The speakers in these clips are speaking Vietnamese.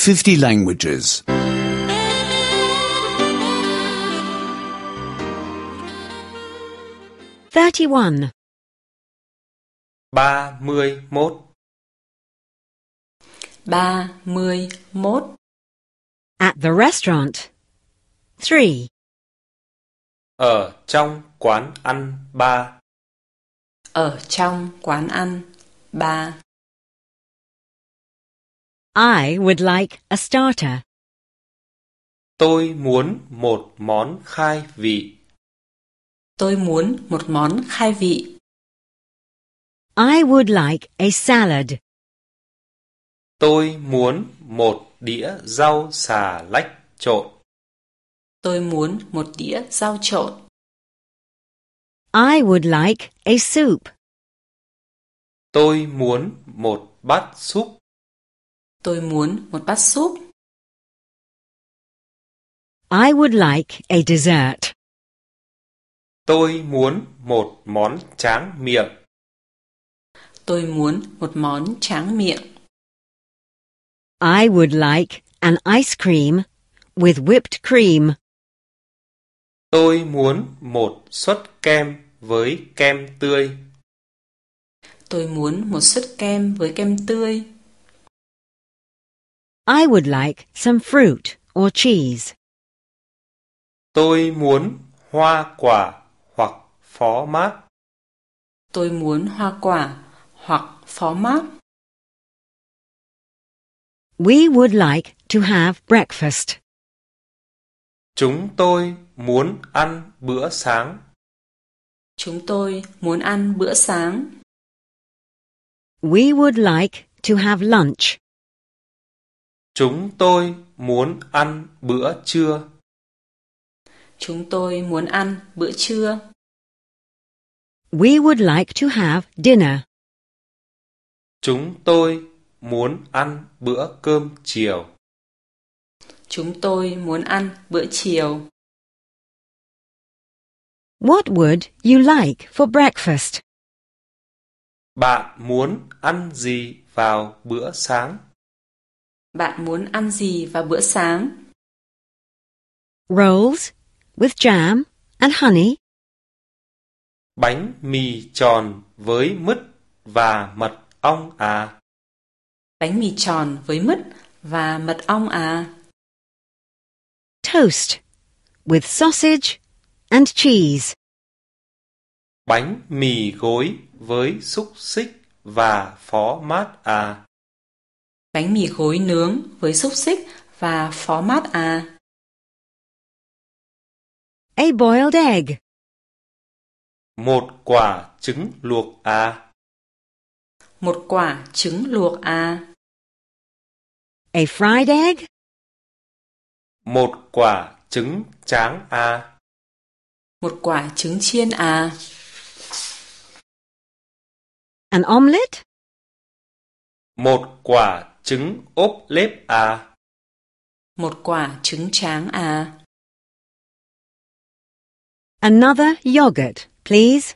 50 languages. 31. 31. 31. At the restaurant. 3. Ở trong quán ăn 3. Ở trong quán ăn 3. I would like a starter. Tôi muốn một món khai vị. Tôi muốn một món khai vị. I would like a salad. Tôi muốn một đĩa rau xà lách trộn. Tôi muốn một đĩa rau trộn. I would like a soup. Tôi muốn một bát súp. Tôi muốn một bát súp. I would like a dessert. Tôi muốn một món tráng miệng. Tôi muốn một món tráng miệng. I would like an ice cream with whipped cream. Tôi muốn một suất kem với kem tươi. Tôi muốn một suất kem với kem tươi. I would like some fruit or cheese. Tôi muốn hoa quả hoặc phó mát. Tôi muốn hoa quả hoặc phó mát. We would like to have breakfast. Chúng tôi muốn ăn bữa sáng. Chúng tôi muốn ăn bữa sáng. We would like to have lunch. Chúng tôi muốn ăn bữa trưa. Chúng tôi muốn ăn bữa trưa. We would like to have dinner. Chúng tôi muốn ăn bữa cơm chiều. Chúng tôi muốn ăn bữa chiều. What would you like for breakfast? Bạn muốn ăn gì vào bữa sáng? Bạn muốn ăn gì vào bữa sáng? Rolls with jam and honey. Bánh mì tròn với mứt và mật ong à? Bánh mì tròn với mứt và mật ong à? Toast with sausage and cheese. Bánh mì gối với xúc xích và phó mát à? Bánh mì gối nướng với xúc xích và phó mát à? A boiled egg. Một quả trứng luộc à? Một quả trứng luộc à? A fried egg. Một quả trứng tráng à? Một quả trứng chiên à? An omelette. Một quả trứng ốp lết à? Một quả trứng tráng à? Another yogurt, please.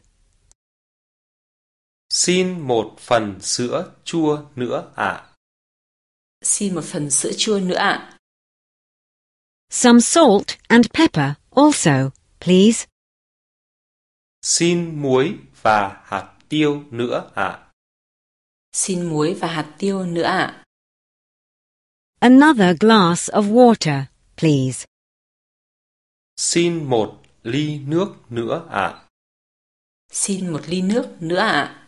Xin một phần sữa chua nữa ạ. Xin một phần sữa chua nữa ạ. Some salt and pepper also, please. Xin muối và hạt tiêu nữa ạ. Xin muối và hạt tiêu nữa ạ. Another glass of water, please. Xin một ly nước nữa ạ. Xin một ly nước nữa ạ.